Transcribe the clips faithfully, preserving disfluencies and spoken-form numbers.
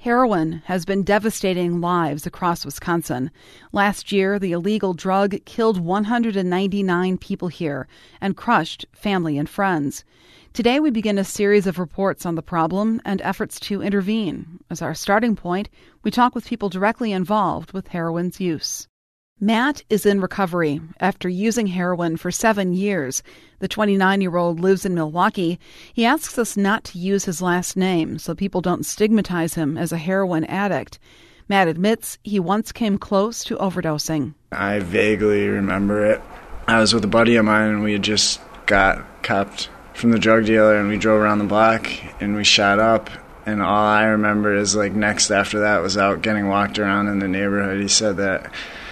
Heroin has been devastating lives across Wisconsin. Last year, the illegal drug killed one hundred ninety-nine people here and crushed family and friends. Today, we begin a series of reports on the problem and efforts to intervene. As our starting point, we talk with people directly involved with heroin's use. Matt is in recovery after using heroin for seven years. The twenty-nine-year-old lives in Milwaukee. He asks us not to use his last name so people don't stigmatize him as a heroin addict. Matt admits he once came close to overdosing. I vaguely remember it. I was with a buddy of mine, and we had just got copped from the drug dealer, and we drove around the block, and we shot up. And all I remember is, like, next after that was out getting walked around in the neighborhood. He said that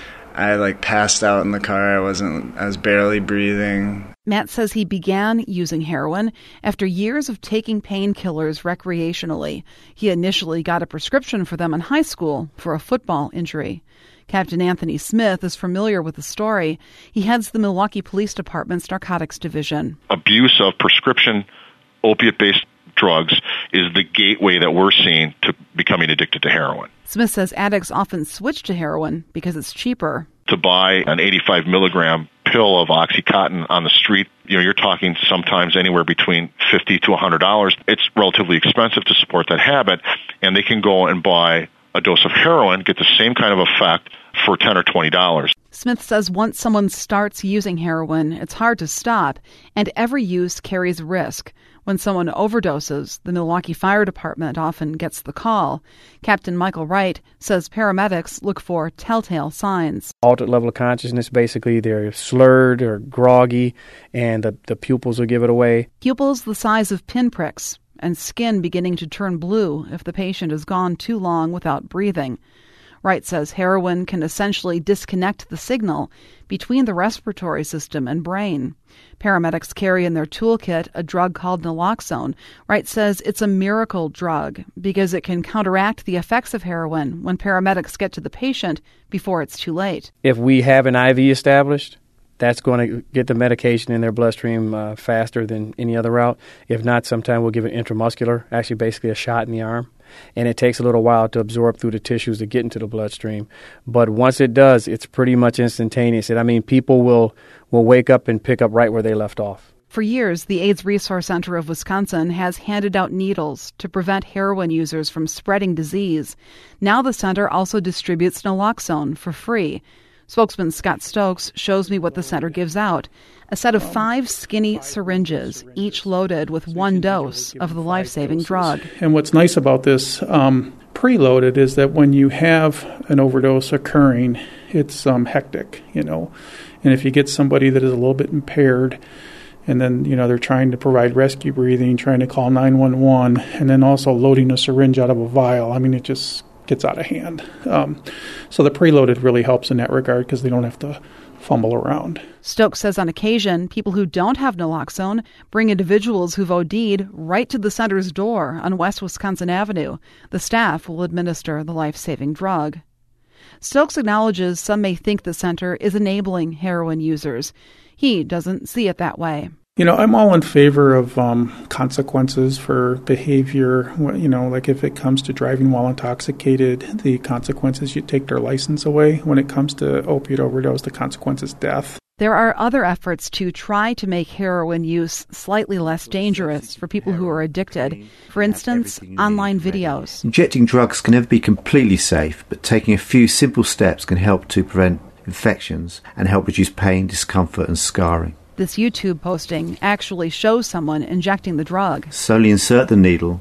I, like, passed out in the car. I wasn't, I was barely breathing. Matt says he began using heroin after years of taking painkillers recreationally. He initially got a prescription for them in high school for a football injury. Captain Anthony Smith is familiar with the story. He heads the Milwaukee Police Department's Narcotics Division. Abuse of prescription opiate-based drugs is the gateway that we're seeing to becoming addicted to heroin. Smith says addicts often switch to heroin because it's cheaper. To buy an eighty-five milligram pill of OxyContin on the street, you know, you're talking sometimes anywhere between fifty to one hundred dollars. It's relatively expensive to support that habit, and they can go and buy a dose of heroin, get the same kind of effect for ten or twenty dollars. Smith says once someone starts using heroin, it's hard to stop, and every use carries risk. When someone overdoses, the Milwaukee Fire Department often gets the call. Captain Michael Wright says paramedics look for telltale signs. Altered level of consciousness, basically they're slurred or groggy, and the, the pupils will give it away. Pupils the size of pinpricks, and skin beginning to turn blue if the patient has gone too long without breathing. Wright says heroin can essentially disconnect the signal between the respiratory system and brain. Paramedics carry in their toolkit a drug called naloxone. Wright says it's a miracle drug because it can counteract the effects of heroin when paramedics get to the patient before it's too late. If we have an I V established, that's going to get the medication in their bloodstream uh, faster than any other route. If not, sometimes we'll give it intramuscular, actually basically a shot in the arm. And it takes a little while to absorb through the tissues to get into the bloodstream. But once it does, it's pretty much instantaneous. And I mean, people will, will wake up and pick up right where they left off. For years, the AIDS Resource Center of Wisconsin has handed out needles to prevent heroin users from spreading disease. Now the center also distributes naloxone for free. Spokesman Scott Stokes shows me what the center gives out. A set of five skinny syringes, each loaded with one dose of the life-saving drug. And what's nice about this um, preloaded is that when you have an overdose occurring, it's um, hectic, you know. And if you get somebody that is a little bit impaired, and then, you know, they're trying to provide rescue breathing, trying to call nine one one, and then also loading a syringe out of a vial, I mean, it just gets out of hand. Um, so the preloaded really helps in that regard because they don't have to fumble around. Stokes says on occasion, people who don't have naloxone bring individuals who've OD'd right to the center's door on West Wisconsin Avenue. The staff will administer the life-saving drug. Stokes acknowledges some may think the center is enabling heroin users. He doesn't see it that way. You know, I'm all in favor of um, consequences for behavior. You know, like if it comes to driving while intoxicated, the consequences, you take their license away. When it comes to opiate overdose, the consequence is death. There are other efforts to try to make heroin use slightly less dangerous for people who are addicted. For instance, online videos. Injecting drugs can never be completely safe, but taking a few simple steps can help to prevent infections and help reduce pain, discomfort, and scarring. This YouTube posting actually shows someone injecting the drug. Slowly insert the needle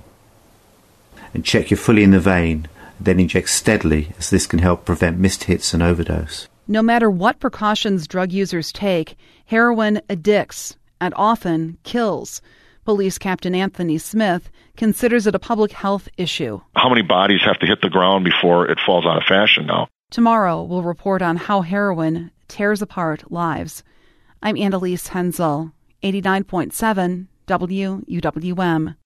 and check you're fully in the vein, then inject steadily, as this can help prevent missed hits and overdose. No matter what precautions drug users take, heroin addicts and often kills. Police Captain Anthony Smith considers it a public health issue. How many bodies have to hit the ground before it falls out of fashion now? Tomorrow we'll report on how heroin tears apart lives. I'm Annalise Hensel, eighty-nine point seven W U W M.